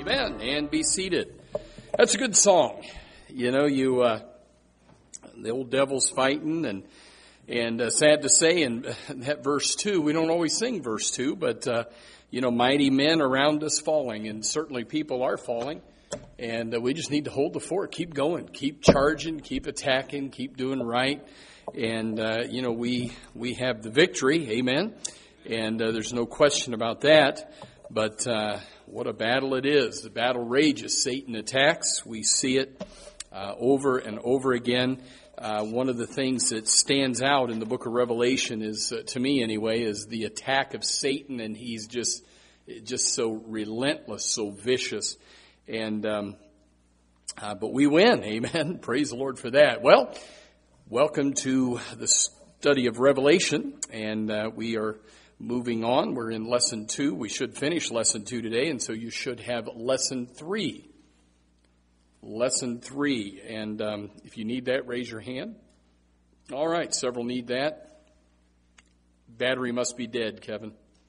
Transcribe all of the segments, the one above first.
Amen. And be seated. That's a good song. You know, the old devil's fighting, and sad to say, in that verse 2, we don't always sing verse 2, but, mighty men around us falling, and certainly people are falling, and we just need to hold the fort, keep going, keep charging, keep attacking, keep doing right, and, we have the victory, amen, and there's no question about that, but what a battle it is. The battle rages. Satan attacks. We see it over and over again. One of the things that stands out in the book of Revelation is, to me anyway, is the attack of Satan, and he's just so relentless, so vicious. And but we win. Amen. Praise the Lord for that. Well, welcome to the study of Revelation, and we are moving on. We're in lesson 2. We should finish lesson 2 today, and so you should have lesson 3. Lesson 3. And if you need that, raise your hand. All right, several need that. Battery must be dead, Kevin.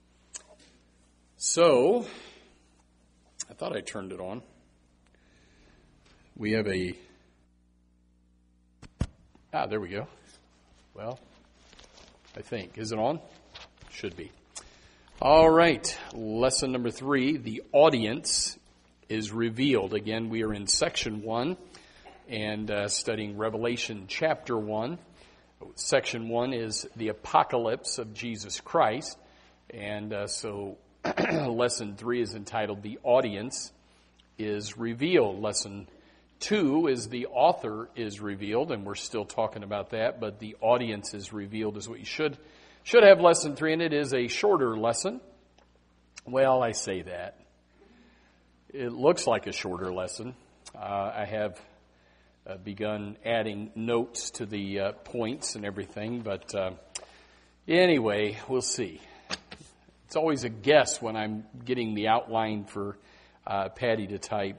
So, I thought I turned it on. We have there we go. Well, I think. Is it on? Should be. All right, lesson number 3, the audience is revealed. Again, we are in section 1 and studying Revelation chapter 1. Section 1 is the apocalypse of Jesus Christ. And so lesson 3 is entitled The Audience is Revealed. Lesson 2 is the author is revealed, and we're still talking about that, but the audience is revealed is what you should have lesson 3, and it is a shorter lesson. Well, I say that. It looks like a shorter lesson. I have begun adding notes to the points and everything, but anyway, we'll see. It's always a guess when I'm getting the outline for Patty to type.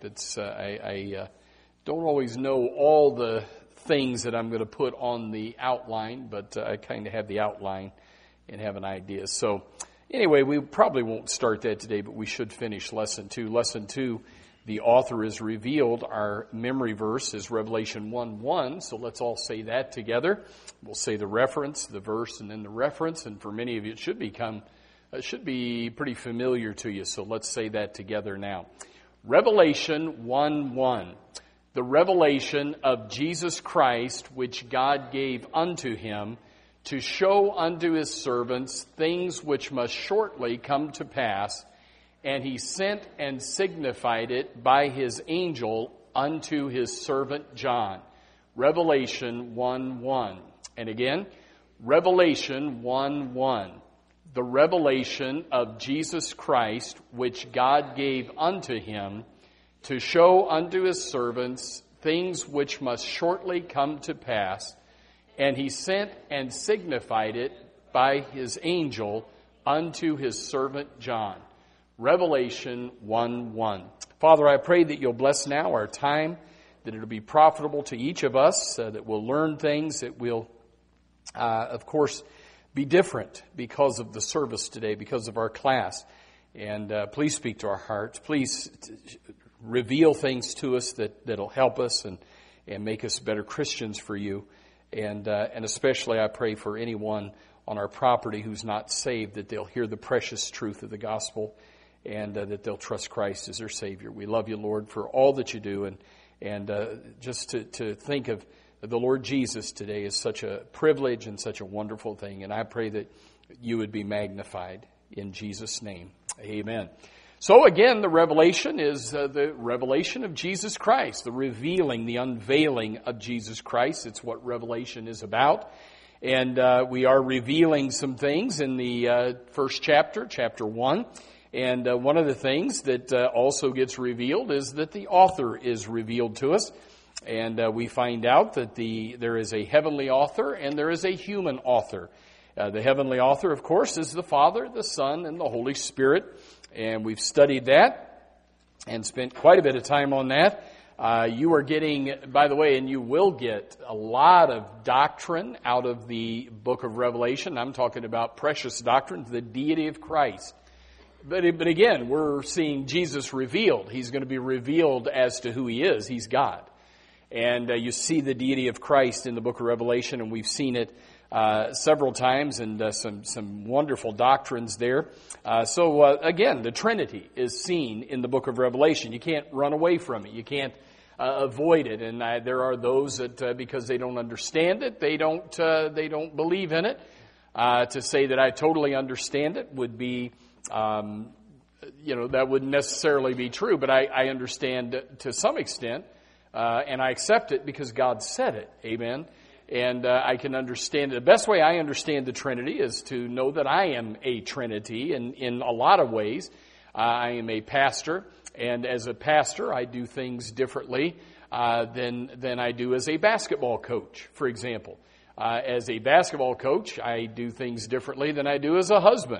I don't always know all the things that I'm going to put on the outline, but I kind of have the outline and have an idea. So anyway, we probably won't start that today, but we should finish lesson 2. Lesson 2, the author is revealed. Our memory verse is Revelation 1:1. So let's all say that together. We'll say the reference, the verse, and then the reference. And for many of you, it should be pretty familiar to you. So let's say that together now. Revelation 1:1. The revelation of Jesus Christ, which God gave unto him, to show unto his servants things which must shortly come to pass, and he sent and signified it by his angel unto his servant John. Revelation 1:1. And again, Revelation 1:1. The revelation of Jesus Christ, which God gave unto him, to show unto his servants things which must shortly come to pass, and he sent and signified it by his angel unto his servant John. Revelation 1:1. Father, I pray that you'll bless now our time, that it'll be profitable to each of us, that we'll learn things that will, of course, be different because of the service today, because of our class. And please speak to our hearts. Please reveal things to us that'll help us and make us better Christians for you. And especially I pray for anyone on our property who's not saved, that they'll hear the precious truth of the gospel and that they'll trust Christ as their Savior. We love you, Lord, for all that you do. And just to think of the Lord Jesus today is such a privilege and such a wonderful thing. And I pray that you would be magnified in Jesus' name. Amen. So again, the revelation is the revelation of Jesus Christ, the revealing, the unveiling of Jesus Christ. It's what Revelation is about. And we are revealing some things in the first chapter, chapter 1. And one of the things that also gets revealed is that the author is revealed to us. And we find out that there is a heavenly author and there is a human author. The heavenly author, of course, is the Father, the Son, and the Holy Spirit. And we've studied that and spent quite a bit of time on that. You are getting, by the way, and you will get a lot of doctrine out of the book of Revelation. I'm talking about precious doctrine, the deity of Christ. But again, we're seeing Jesus revealed. He's going to be revealed as to who he is. He's God. And you see the deity of Christ in the book of Revelation, and we've seen it several times, and some wonderful doctrines there. Again, the Trinity is seen in the book of Revelation. You can't run away from it. You can't avoid it. And there are those that, because they don't understand it, they don't believe in it. To say that I totally understand it would be, that wouldn't necessarily be true. But I understand to some extent, and I accept it because God said it. Amen. And I can understand it. The best way I understand the Trinity is to know that I am a Trinity in a lot of ways. I am a pastor, and as a pastor, I do things differently than I do as a basketball coach, for example. As a basketball coach, I do things differently than I do as a husband.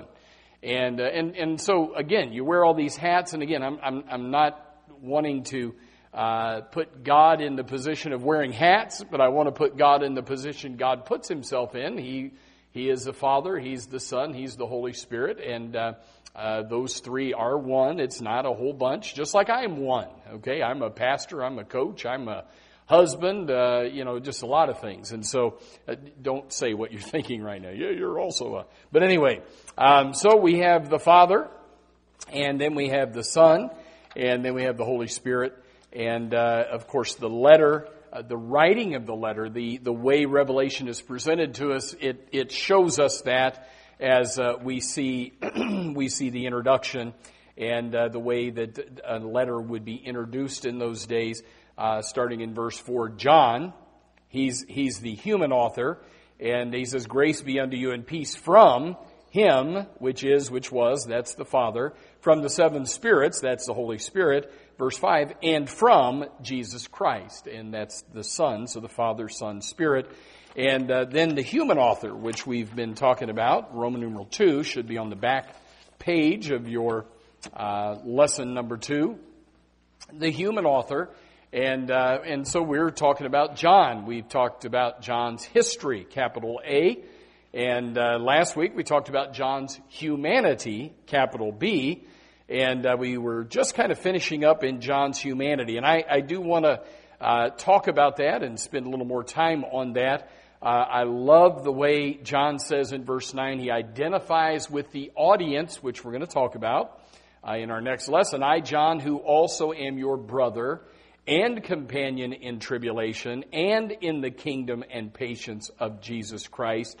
And so again, you wear all these hats, and again, I'm not wanting to put God in the position of wearing hats, but I want to put God in the position God puts himself in. He is the Father, he's the Son, he's the Holy Spirit, and those three are one. It's not a whole bunch, just like I am one. Okay, I'm a pastor, I'm a coach, I'm a husband, just a lot of things. And so don't say what you're thinking right now. Yeah, you're also a... But anyway, so we have the Father, and then we have the Son, and then we have the Holy Spirit. And, of course, the letter, the writing of the letter, the way Revelation is presented to us, it shows us that as we see the introduction and the way that a letter would be introduced in those days. Starting in verse 4, John, he's the human author, and he says, "Grace be unto you and peace from him, which was, that's the Father, from the seven spirits, that's the Holy Spirit," verse 5, "and from Jesus Christ," and that's the Son, so the Father, Son, Spirit. And then the human author, which we've been talking about, Roman numeral 2, should be on the back page of your lesson number 2. The human author. And so we're talking about John. We've talked about John's history, capital A. And last week we talked about John's humanity, capital B. And we were just kind of finishing up in John's humanity. And I do want to talk about that and spend a little more time on that. I love the way John says in verse 9, he identifies with the audience, which we're going to talk about in our next lesson. "I, John, who also am your brother and companion in tribulation and in the kingdom and patience of Jesus Christ."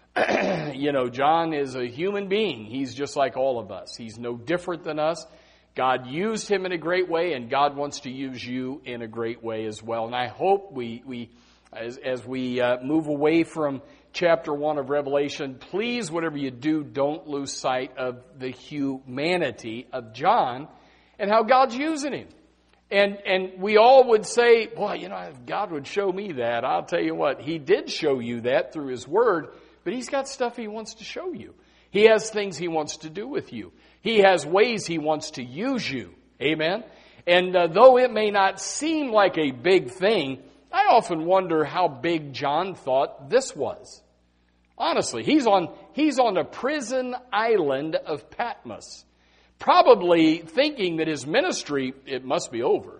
John is a human being. He's just like all of us. He's no different than us. God used him in a great way, and God wants to use you in a great way as well. And I hope as we move away from chapter 1 of Revelation, please, whatever you do, don't lose sight of the humanity of John and how God's using him. And we all would say, "Boy, if God would show me that," I'll tell you what, he did show you that through his word, but he's got stuff he wants to show you. He has things he wants to do with you. He has ways he wants to use you. Amen? And though it may not seem like a big thing, I often wonder how big John thought this was. Honestly, he's on a prison island of Patmos, probably thinking that his ministry, it must be over.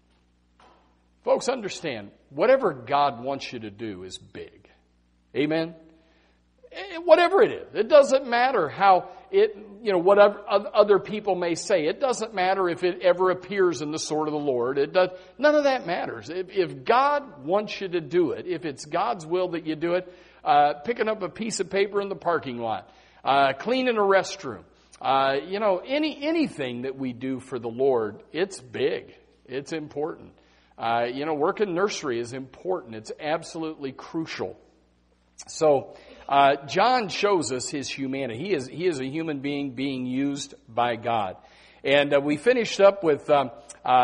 Folks, understand, whatever God wants you to do is big. Amen? Whatever it is. It doesn't matter how whatever other people may say. It doesn't matter if it ever appears in the sword of the Lord. None of that matters. If God wants you to do it, if it's God's will that you do it, picking up a piece of paper in the parking lot, cleaning a restroom, anything that we do for the Lord, it's big. It's important. Working nursery is important. It's absolutely crucial. So, John shows us his humanity. He is a human being being used by God. And we finished up with, the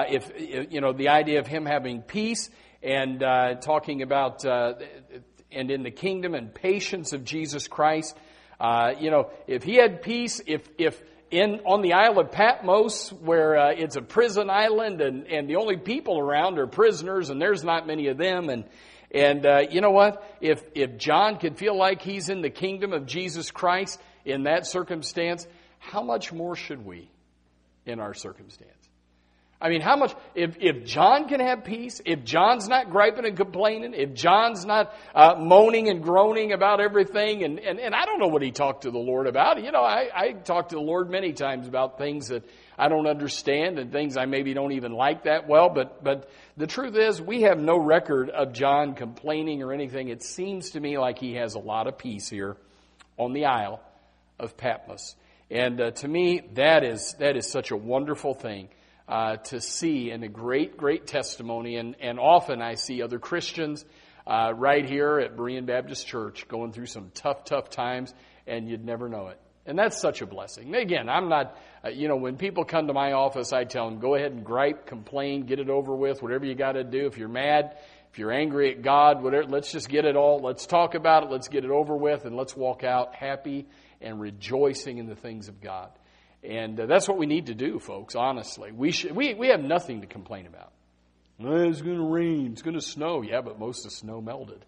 idea of him having peace and talking about, and in the kingdom and patience of Jesus Christ. If he had peace, if on the Isle of Patmos, where it's a prison island and the only people around are prisoners and there's not many of them, and you know what? If John could feel like he's in the kingdom of Jesus Christ in that circumstance, how much more should we in our circumstance? I mean, how much, if John can have peace, if John's not griping and complaining, if John's not moaning and groaning about everything, and I don't know what he talked to the Lord about. You know, I talk to the Lord many times about things that I don't understand and things I maybe don't even like that well, but the truth is we have no record of John complaining or anything. It seems to me like he has a lot of peace here on the Isle of Patmos. And to me, that is such a wonderful thing. To see, and a great testimony. And often I see other Christians right here at Berean Baptist Church going through some tough times, and you'd never know it. And that's such a blessing. Again, I'm not, when people come to my office, I tell them, go ahead and gripe, complain, get it over with, whatever you got to do. If you're mad, if you're angry at God, whatever, let's just get it all. Let's talk about it. Let's get it over with, and let's walk out happy and rejoicing in the things of God. And that's what we need to do, folks, honestly. We have nothing to complain about. Well, it's going to rain. It's going to snow. Yeah, but most of the snow melted.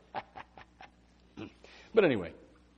But anyway,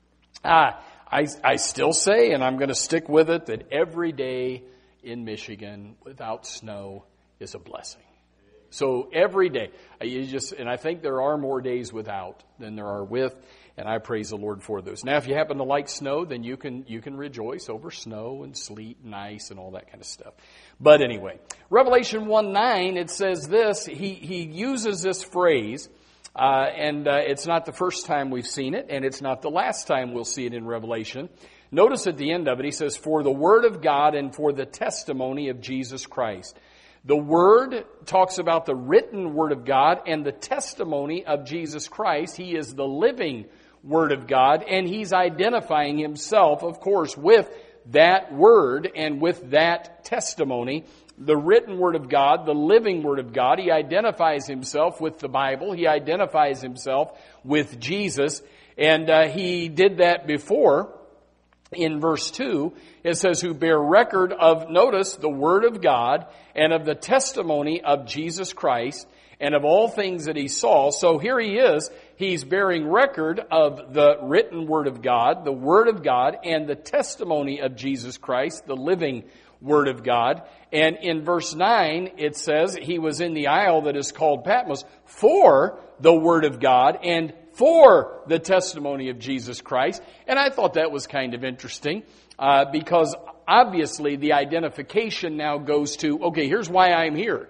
I still say, and I'm going to stick with it, that every day in Michigan without snow is a blessing. So every day, and I think there are more days without than there are with, and I praise the Lord for those. Now, if you happen to like snow, then you can rejoice over snow and sleet and ice and all that kind of stuff. But anyway, Revelation 1:9, it says this. He uses this phrase, and it's not the first time we've seen it, and it's not the last time we'll see it in Revelation. Notice at the end of it, he says, "For the word of God and for the testimony of Jesus Christ." The Word talks about the written Word of God and the testimony of Jesus Christ. He is the living Word of God, and He's identifying Himself, of course, with that Word and with that testimony. The written Word of God, the living Word of God. He identifies Himself with the Bible. He identifies Himself with Jesus, and He did that before. In verse 2, it says, who bear record of, notice, the Word of God and of the testimony of Jesus Christ and of all things that He saw. So here He is. He's bearing record of the written Word of God, the Word of God, and the testimony of Jesus Christ, the living Word of God. And in verse 9, it says, He was in the isle that is called Patmos for the Word of God and for the testimony of Jesus Christ. And I thought that was kind of interesting because obviously the identification now goes to, okay, here's why I'm here.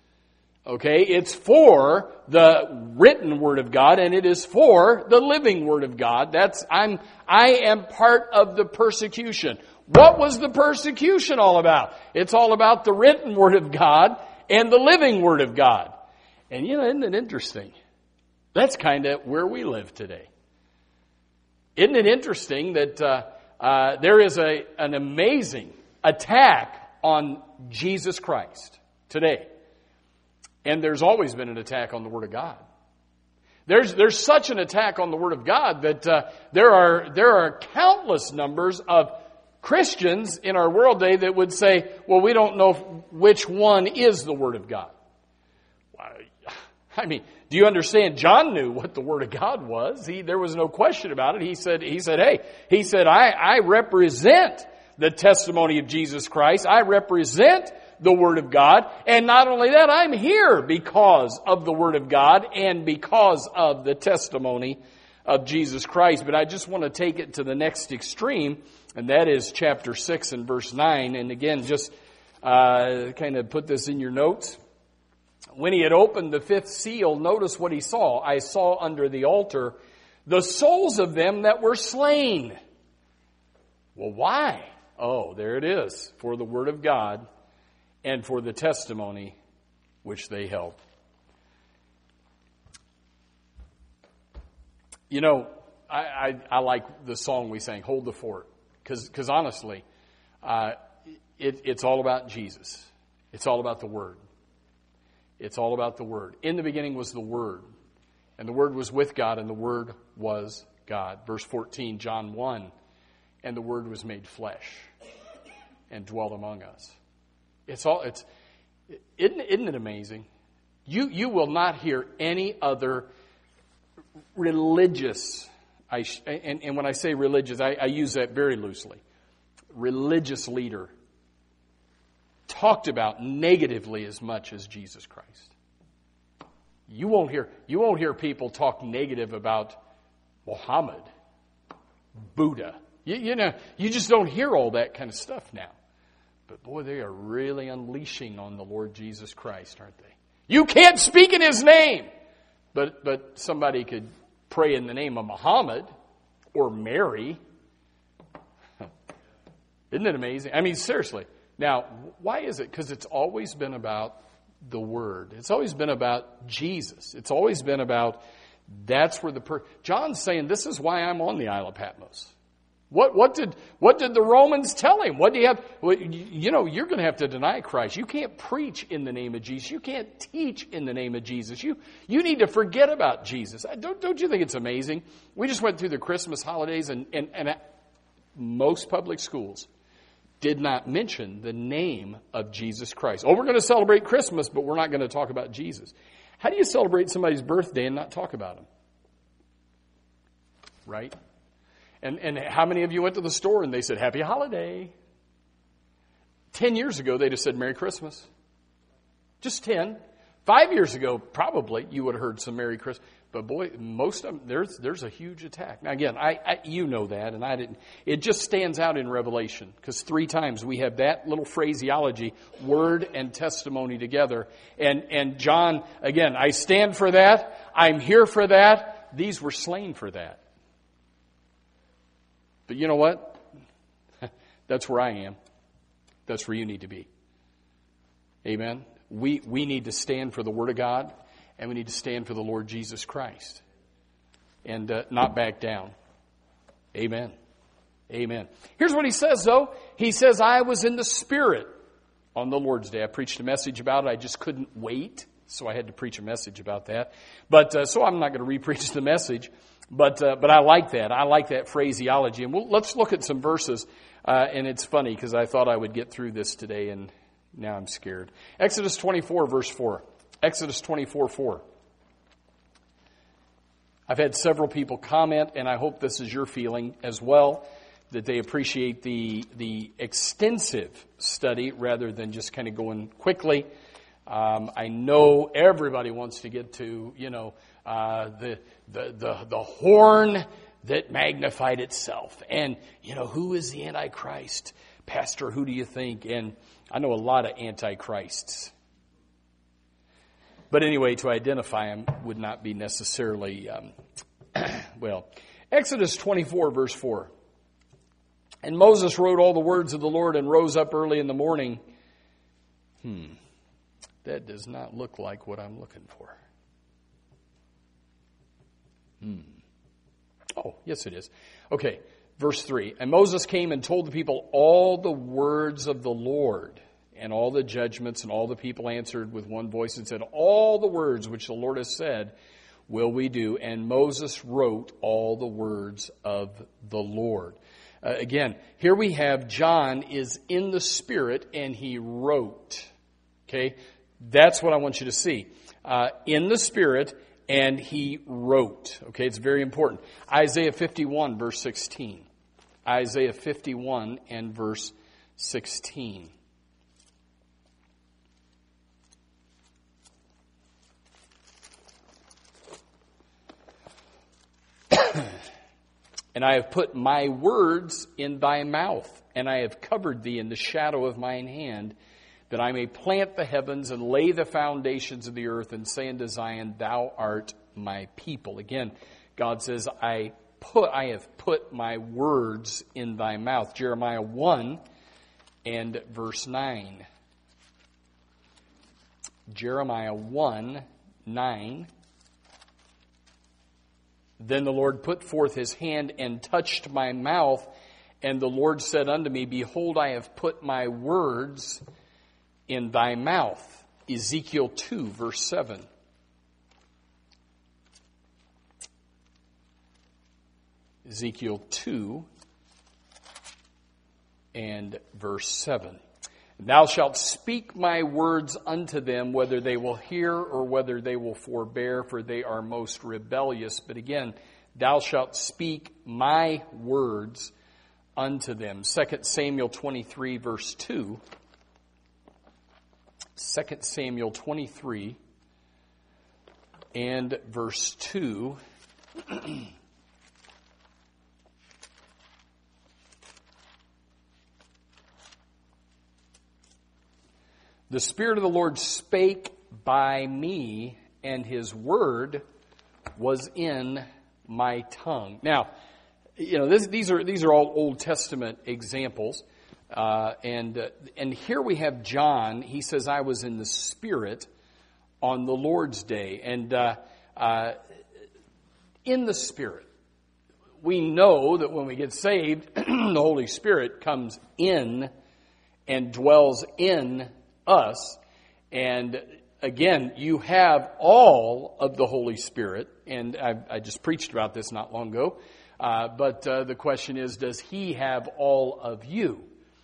Okay, it's for the written Word of God and it is for the living Word of God. I am part of the persecution. What was the persecution all about? It's all about the written Word of God and the living Word of God. And isn't it interesting? That's kind of where we live today. Isn't it interesting that there is an amazing attack on Jesus Christ today? And there's always been an attack on the Word of God. There's such an attack on the Word of God that there are countless numbers of Christians in our world today that would say, well, we don't know which one is the Word of God. I mean, do you understand? John knew what the Word of God was. There was no question about it. He said, I represent the testimony of Jesus Christ. I represent the Word of God. And not only that, I'm here because of the Word of God and because of the testimony of Jesus Christ. But I just want to take it to the next extreme, and that is chapter 6 and verse 9. And again, just kind of put this in your notes. When he had opened the fifth seal, notice what he saw. I saw under the altar the souls of them that were slain. Well, why? Oh, there it is. For the Word of God and for the testimony which they held. I like the song we sang, Hold the Fort. Because honestly, it's all about Jesus. It's all about the Word. It's all about the Word. In the beginning was the Word, and the Word was with God, and the Word was God. Verse 14, John 1, and the Word was made flesh and dwelt among us. Isn't it amazing? You will not hear any other religious, and when I say religious, I use that very loosely. religious leader talked about negatively as much as Jesus Christ. You won't hear people talk negative about Muhammad, Buddha. You just don't hear all that kind of stuff now. But boy, they are really unleashing on the Lord Jesus Christ, aren't they? You can't speak in His name. But somebody could pray in the name of Muhammad or Mary. Isn't it amazing? I mean, seriously. Now, why is it? Because it's always been about the Word. It's always been about Jesus. It's always been about, that's where John's saying, this is why I'm on the Isle of Patmos. What did the Romans tell him? What do you have? Well, you're going to have to deny Christ. You can't preach in the name of Jesus. You can't teach in the name of Jesus. You need to forget about Jesus. Don't you think it's amazing? We just went through the Christmas holidays, and most public schools did not mention the name of Jesus Christ. Oh, we're going to celebrate Christmas, but we're not going to talk about Jesus. How do you celebrate somebody's birthday and not talk about him? Right? And how many of you went to the store and they said, Happy Holiday? 10 years ago, they'd have said, Merry Christmas. Just 10. 5 years ago, probably, you would have heard some Merry Christmas. But boy, most of them, there's a huge attack. Now again, you know that, and I didn't. It just stands out in Revelation, because 3 times we have that little phraseology, word and testimony together. And John, again, I stand for that. I'm here for that. These were slain for that. But you know what? That's where I am. That's where you need to be. Amen? We need to stand for the Word of God, and we need to stand for the Lord Jesus Christ. And not back down. Amen. Amen. Here's what he says, though. He says, I was in the Spirit on the Lord's Day. I preached a message about it. I just couldn't wait, so I had to preach a message about that. But so I'm not going to re-preach the message. But I like that. I like that phraseology. And let's look at some verses. And it's funny because I thought I would get through this today, and now I'm scared. Exodus 24, verse 4. Exodus 24, 4. I've had several people comment, and I hope this is your feeling as well, that they appreciate the extensive study rather than just kind of going quickly. I know everybody wants to get to, the horn that magnified itself. And, who is the Antichrist? Pastor, who do you think? And I know a lot of Antichrists. But anyway, to identify them would not be necessarily, Exodus 24, verse 4. And Moses wrote all the words of the Lord and rose up early in the morning. That does not look like what I'm looking for. Oh, yes it is. Okay, verse 3. And Moses came and told the people all the words of the Lord and all the judgments, and all the people answered with one voice and said, all the words which the Lord has said will we do. And Moses wrote all the words of the Lord. Again, here we have John is in the Spirit and he wrote. Okay, that's what I want you to see. In the Spirit and he wrote. Okay, it's very important. Isaiah 51, verse 16. Isaiah 51 and verse 16. And I have put my words in thy mouth, and I have covered thee in the shadow of mine hand, that I may plant the heavens and lay the foundations of the earth, and say unto Zion, thou art my people. Again, God says, I have put my words in thy mouth. Jeremiah 1 and verse 9. Jeremiah 1, 9. Then the Lord put forth his hand and touched my mouth, and the Lord said unto me, behold, I have put my words in thy mouth. Ezekiel 2, verse 7. Ezekiel 2 and verse 7. Thou shalt speak my words unto them, whether they will hear or whether they will forbear, for they are most rebellious. But again, thou shalt speak my words unto them. 2 Samuel 23, verse 2. 2 Samuel 23 and verse 2. The Spirit of the Lord spake by me, and His word was in my tongue. Now, these are all Old Testament examples, and here we have John. He says, "I was in the Spirit on the Lord's day," and in the Spirit, we know that when we get saved, the Holy Spirit comes in and dwells in us. And again, you have all of the Holy Spirit, and I just preached about this not long ago. But the question is, does He have all of you?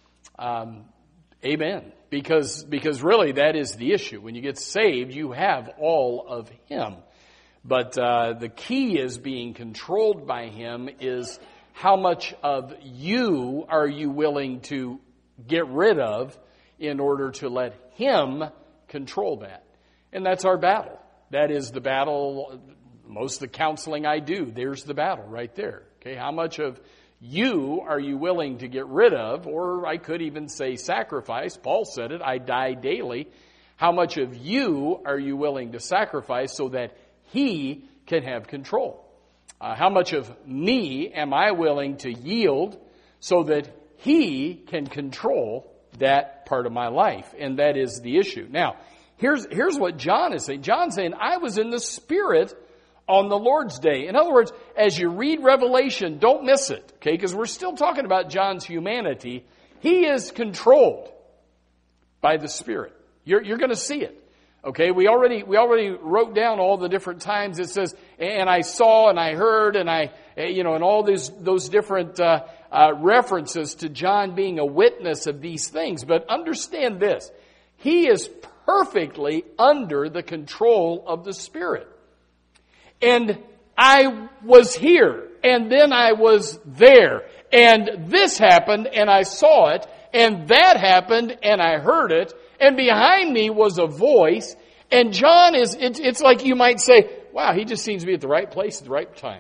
Amen. Because really that is the issue. When you get saved, you have all of Him. But the key is being controlled by Him is how much of you are you willing to get rid of in order to let Him control that. And that's our battle. That is the battle. Most of the counseling I do, there's the battle right there. Okay, how much of you are you willing to get rid of? Or I could even say sacrifice. Paul said it, I die daily. How much of you are you willing to sacrifice so that He can have control? How much of me am I willing to yield so that He can control that part of my life? And that is the issue. Now, here's what John is saying. John's saying, I was in the Spirit on the Lord's day. In other words, as you read Revelation, don't miss it, okay? Because we're still talking about John's humanity. He is controlled by the Spirit. You're going to see it. Okay, we already wrote down all the different times it says, and I saw and I heard and and all those different references to John being a witness of these things. But understand this, he is perfectly under the control of the Spirit. And I was here, and then I was there, and this happened, and I saw it, and that happened, and I heard it, and behind me was a voice, and John it's like you might say, wow, he just seems to be at the right place at the right time.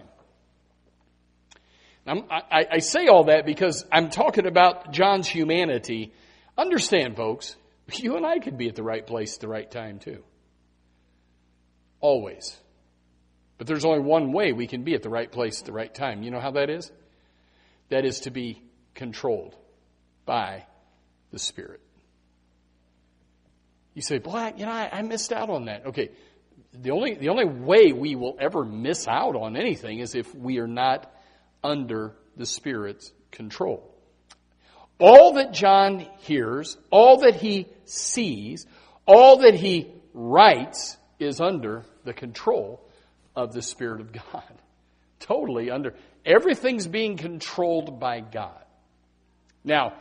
I say all that because I'm talking about John's humanity. Understand, folks, you and I could be at the right place at the right time too. Always. But there's only one way we can be at the right place at the right time. You know how that is? That is to be controlled by the Spirit. You say, Black, I missed out on that. Okay, the only way we will ever miss out on anything is if we are not under the Spirit's control. All that John hears, all that he sees, all that he writes is under the control of the Spirit of God. Totally under. Everything's being controlled by God. Now,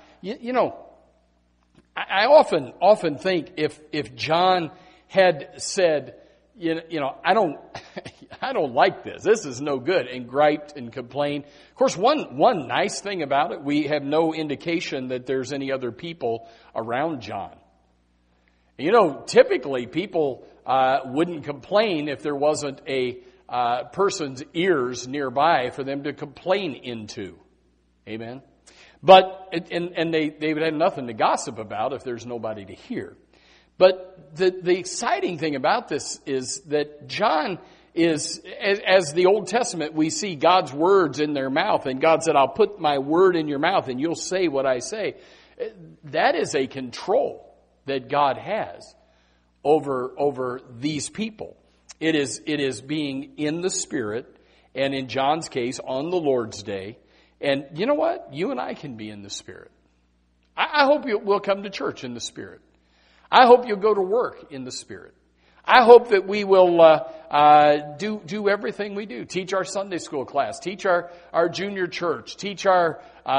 I often think if John had said, I don't like this. This is no good, and griped and complained. Of course, one nice thing about it, we have no indication that there's any other people around John. Typically people wouldn't complain if there wasn't a person's ears nearby for them to complain into. Amen. But and they would have nothing to gossip about if there's nobody to hear. But the exciting thing about this is that John is, as the Old Testament, we see God's words in their mouth, and God said, I'll put my word in your mouth and you'll say what I say. That is a control that God has over these people. It is being in the Spirit, and in John's case, on the Lord's day. And you know what? You and I can be in the Spirit. I hope we'll come to church in the Spirit. I hope you'll go to work in the Spirit. I hope that we will do everything we do. Teach our Sunday school class. Teach our junior church. Teach our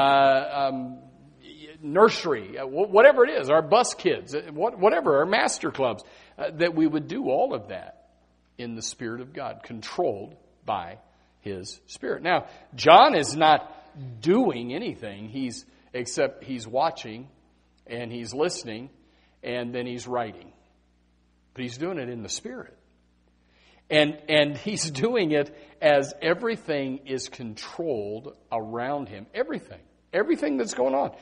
nursery. Whatever it is. Our bus kids. Whatever. Our master clubs. That we would do all of that in the Spirit of God. Controlled by His Spirit. Now, John is not doing anything. Except he's watching and he's listening and then he's writing. But he's doing it in the Spirit. And he's doing it as everything is controlled around him. Everything that's going on.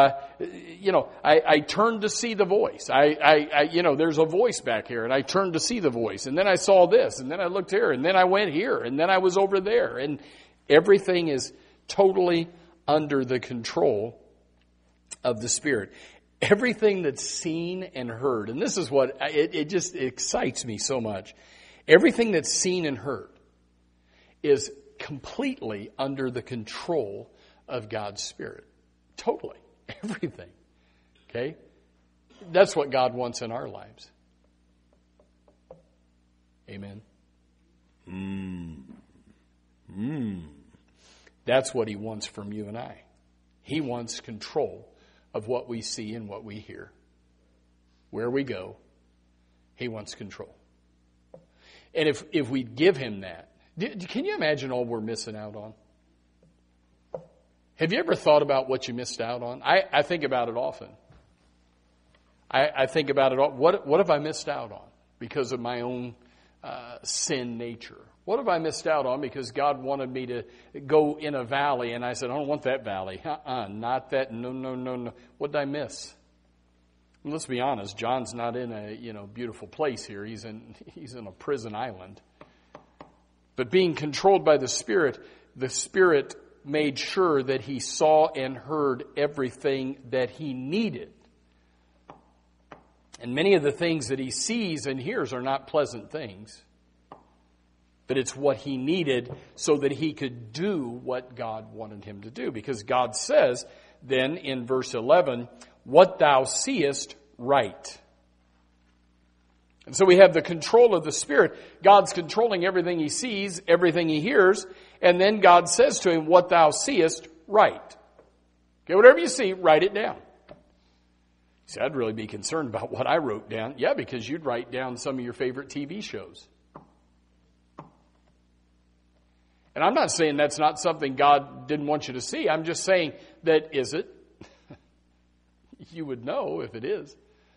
I turned to see the voice. There's a voice back here, and I turned to see the voice. And then I saw this, and then I looked here, and then I went here, and then I was over there. And everything is totally under the control of the Spirit. Everything that's seen and heard, and this is what, it just excites me so much. Everything that's seen and heard is completely under the control of God's Spirit. Totally. Everything. Okay? That's what God wants in our lives. Amen. That's what he wants from you and I. He wants control of what we see and what we hear. Where we go, he wants control. And if we give him that, can you imagine all we're missing out on? Have you ever thought about what you missed out on? I think about it often. I think about it all. What have I missed out on because of my own sin nature? What have I missed out on because God wanted me to go in a valley and I said, I don't want that valley. Not that. No. What did I miss? And let's be honest. John's not in a beautiful place here. He's in a prison island. But being controlled by the Spirit made sure that he saw and heard everything that he needed. And many of the things that he sees and hears are not pleasant things. But it's what he needed so that he could do what God wanted him to do. Because God says then in verse 11, what thou seest, write. And so we have the control of the Spirit. God's controlling everything he sees, everything he hears. And then God says to him, what thou seest, write. Okay, whatever you see, write it down. See, I'd really be concerned about what I wrote down. Yeah, because you'd write down some of your favorite TV shows. And I'm not saying that's not something God didn't want you to see. I'm just saying that is it? You would know if it is.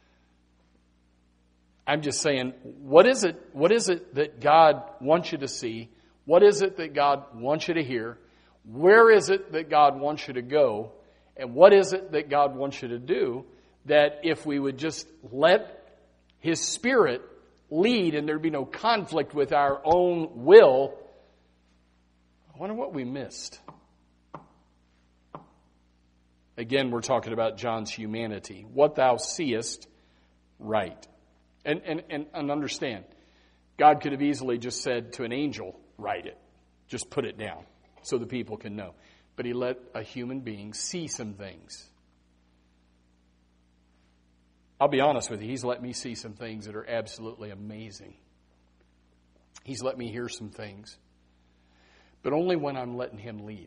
I'm just saying, what is it? What is it that God wants you to see? What is it that God wants you to hear? Where is it that God wants you to go? And what is it that God wants you to do? That if we would just let his Spirit lead and there'd be no conflict with our own will, I wonder what we missed. Again, we're talking about John's humanity. What thou seest, write. And understand, God could have easily just said to an angel, write it. Just put it down so the people can know. But he let a human being see some things. I'll be honest with you, he's let me see some things that are absolutely amazing. He's let me hear some things. But only when I'm letting him lead.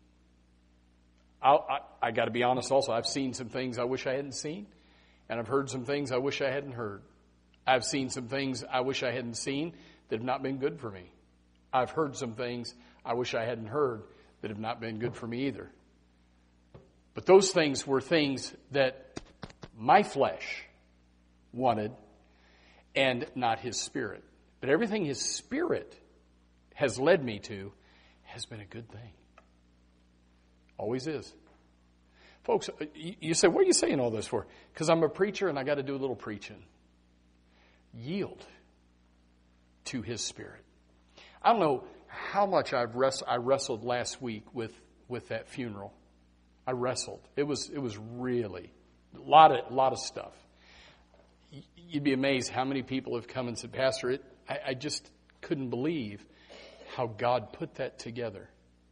I got to be honest also, I've seen some things I wish I hadn't seen. And I've heard some things I wish I hadn't heard. I've seen some things I wish I hadn't seen that have not been good for me. I've heard some things I wish I hadn't heard that have not been good for me either. But those things were things that my flesh wanted and not his Spirit. But everything his Spirit has led me to has been a good thing. Always is. Folks, you say, what are you saying all this for? Because I'm a preacher and I got to do a little preaching. Yield to his Spirit. I don't know how much I wrestled last week with that funeral. I wrestled. It was really a lot of stuff. You'd be amazed how many people have come and said, Pastor, I just couldn't believe how God put that together.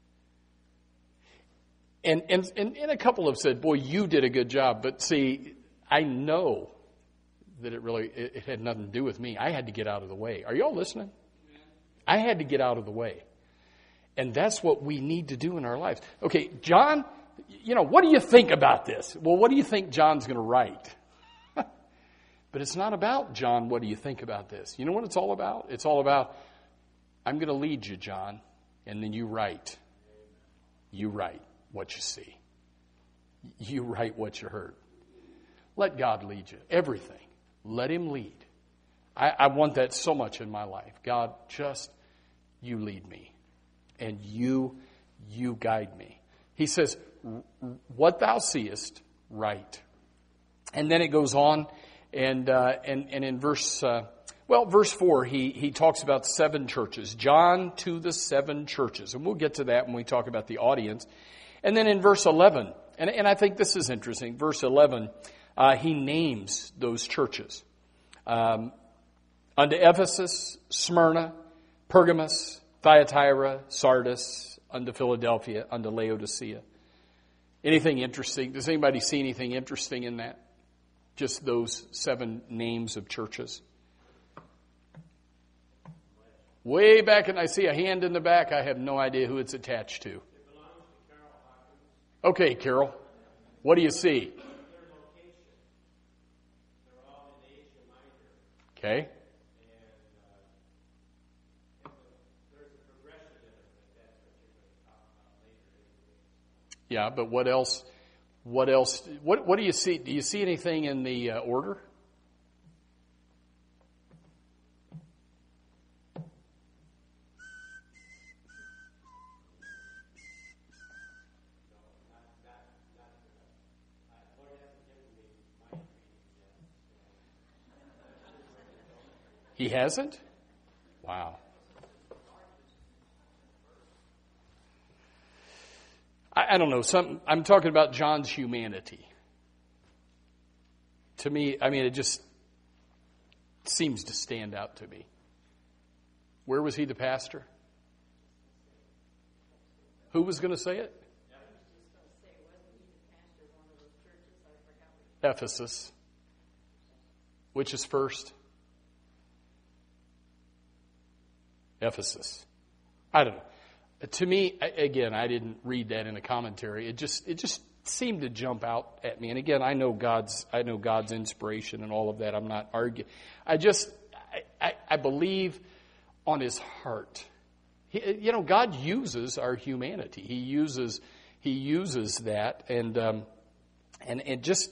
And a couple have said, boy, you did a good job. But see, I know that it had nothing to do with me. I had to get out of the way. Are y'all listening? I had to get out of the way. And that's what we need to do in our lives. Okay, John, what do you think about this? Well, what do you think John's going to write? But it's not about, John, what do you think about this? You know what it's all about? It's all about, I'm going to lead you, John, and then you write. You write. what you see. You write what you heard. Let God lead you. Everything. Let Him lead. I want that so much in my life. God, just you lead me. And you guide me. He says, what thou seest, write. And then it goes on, and in verse 4, he talks about 7 churches. John to the 7 churches. And we'll get to that when we talk about the audience. And then in verse 11, and I think this is interesting, verse 11, he names those churches. Unto Ephesus, Smyrna, Pergamos, Thyatira, Sardis, unto Philadelphia, unto Laodicea. Anything interesting? Does anybody see anything interesting in that? Just those 7 names of churches. Way back, and I see a hand in the back. I have no idea who it's attached to. Okay, Carol. What do you see? Okay. Yeah, but what else? What do you see? Do you see anything in the order? He hasn't? Wow. I don't know. I'm talking about John's humanity. To me, it just seems to stand out to me. Where was he the pastor? Who was going to say it? Ephesus. Which is first? Ephesus. I don't know. To me, again, I didn't read that in a commentary. It just seemed to jump out at me. And again, I know God's inspiration and all of that. I'm not arguing. I believe on His heart. God uses our humanity. He uses that, and just.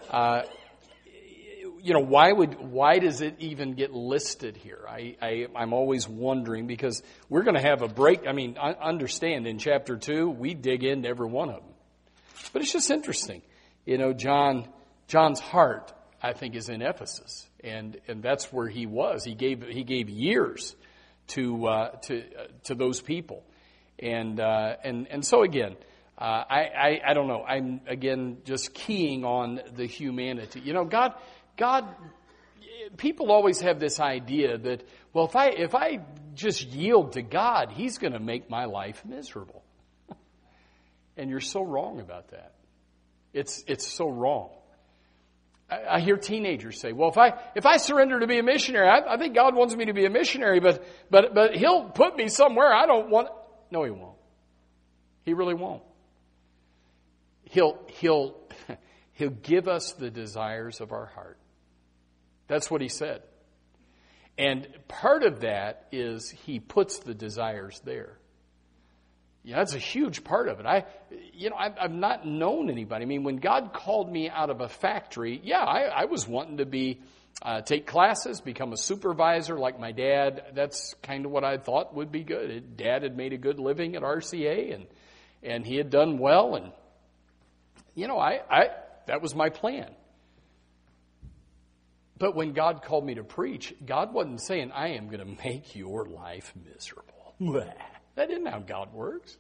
Why does it even get listed here? I'm always wondering, because we're going to have a break. Understand, in chapter 2, we dig into every one of them. But it's just interesting. John's heart, I think, is in Ephesus. And that's where he was. He gave years to those people. And so again, I don't know. I'm again just keying on the humanity. God, people always have this idea that, well, if I just yield to God, He's going to make my life miserable. And you're so wrong about that. It's so wrong. I hear teenagers say, well, if I surrender to be a missionary, I think God wants me to be a missionary, but He'll put me somewhere I don't want. No, He won't. He really won't. He'll give us the desires of our heart. That's what He said. And part of that is He puts the desires there. That's a huge part of it. I've not known anybody. When God called me out of a factory, I was wanting to take classes, become a supervisor like my dad. That's kind of what I thought would be good. Dad had made a good living at RCA, and he had done well, and that was my plan. But when God called me to preach, God wasn't saying, I am going to make your life miserable. That isn't how God works.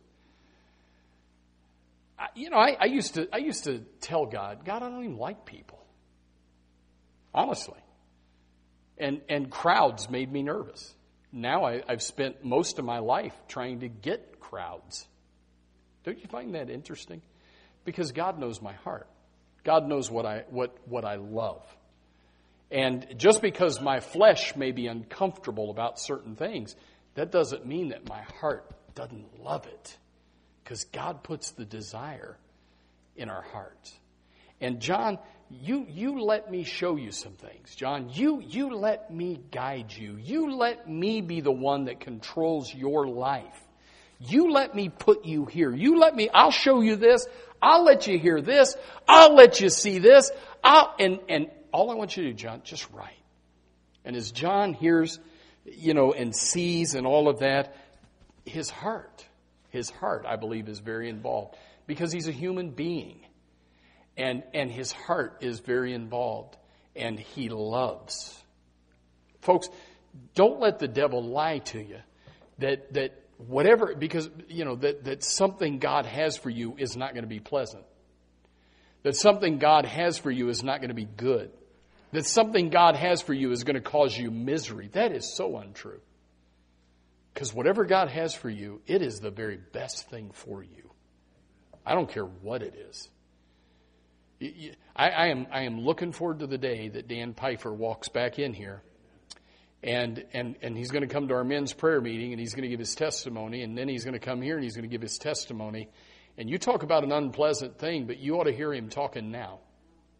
I used to tell God, I don't even like people. Honestly. And crowds made me nervous. Now I've spent most of my life trying to get crowds. Don't you find that interesting? Because God knows my heart. God knows what I love. And just because my flesh may be uncomfortable about certain things, that doesn't mean that my heart doesn't love it. Because God puts the desire in our hearts. And John, you let me show you some things. John, you let me guide you. You let me be the one that controls your life. You let me put you here. I'll show you this. I'll let you hear this. I'll let you see this. And all I want you to do, John, just write. And as John hears, and sees and all of that, his heart, I believe, is very involved because he's a human being. And his heart is very involved. And he loves. Folks, don't let the devil lie to you that whatever, because, that something God has for you is not going to be pleasant. That something God has for you is not going to be good. That something God has for you is going to cause you misery. That is so untrue. Because whatever God has for you, it is the very best thing for you. I don't care what it is. I am looking forward to the day that Dan Pfeiffer walks back in here. And he's going to come to our men's prayer meeting, and he's going to give his testimony, and then he's going to come here and he's going to give his testimony. And you talk about an unpleasant thing, but you ought to hear him talking now.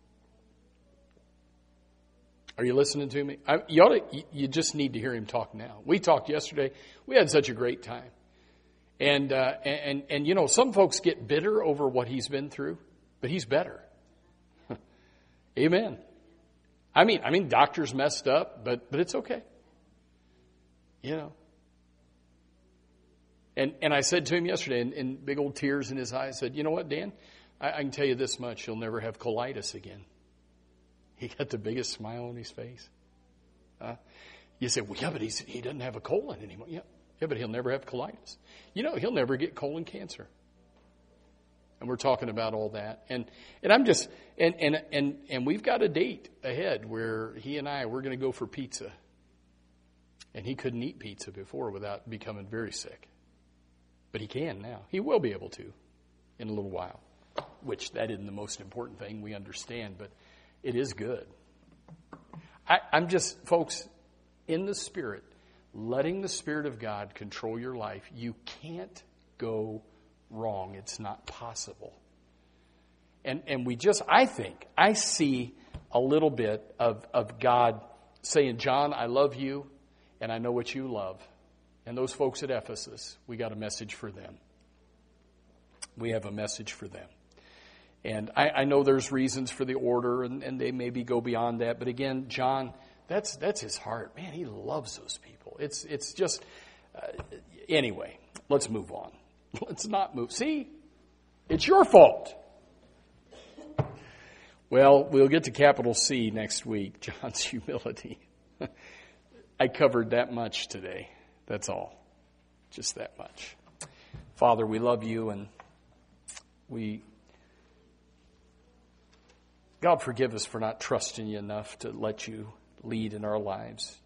Are you listening to me? You just need to hear him talk now. We talked yesterday. We had such a great time. And some folks get bitter over what he's been through, but he's better. Amen. I mean, doctors messed up, but it's okay. And I said to him yesterday, in big old tears in his eyes, I said, you know what, Dan? I can tell you this much. You'll never have colitis again. He got the biggest smile on his face. You say, well, yeah, but he doesn't have a colon anymore. Yeah, but he'll never have colitis. He'll never get colon cancer. And we're talking about all that. And I'm just, and we've got a date ahead where he and we're going to go for pizza. And he couldn't eat pizza before without becoming very sick. But he can now. He will be able to in a little while. Which that isn't the most important thing, we understand, but it is good. I'm just, folks, in the Spirit, letting the Spirit of God control your life. You can't go wrong. It's not possible. And I see a little bit of God saying, John, I love you, and I know what you love. And those folks at Ephesus, we got a message for them. We have a message for them. And I know there's reasons for the order, and they maybe go beyond that. But again, John, that's his heart. Man, he loves those people. It's just, anyway, let's move on. Let's not move. See, it's your fault. Well, we'll get to capital C next week, John's humility. I covered that much today. That's all. Just that much. Father, we love you, and God, forgive us for not trusting you enough to let you lead in our lives.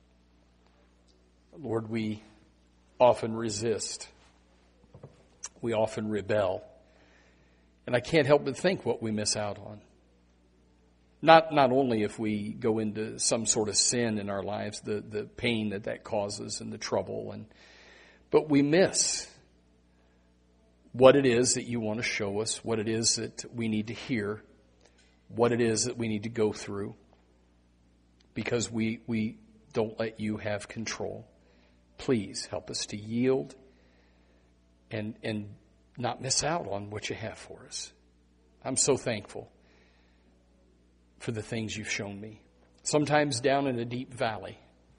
Lord, we often resist. We often rebel. And I can't help but think what we miss out on. Not only if we go into some sort of sin in our lives, the pain that causes and the trouble, but we miss what it is that you want to show us, what it is that we need to hear, what it is that we need to go through, because we don't let you have control. Please help us to yield and not miss out on what you have for us. I'm so thankful for the things you've shown me. Sometimes down in a deep valley.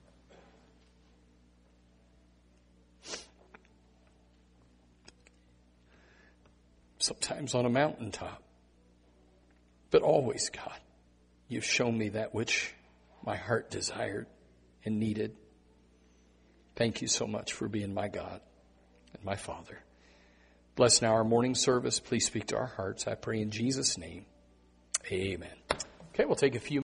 Sometimes on a mountaintop. But always, God, you've shown me that which my heart desired and needed. Thank you so much for being my God and my Father. Bless now our morning service. Please speak to our hearts. I pray in Jesus' name. Amen. Okay, we'll take a few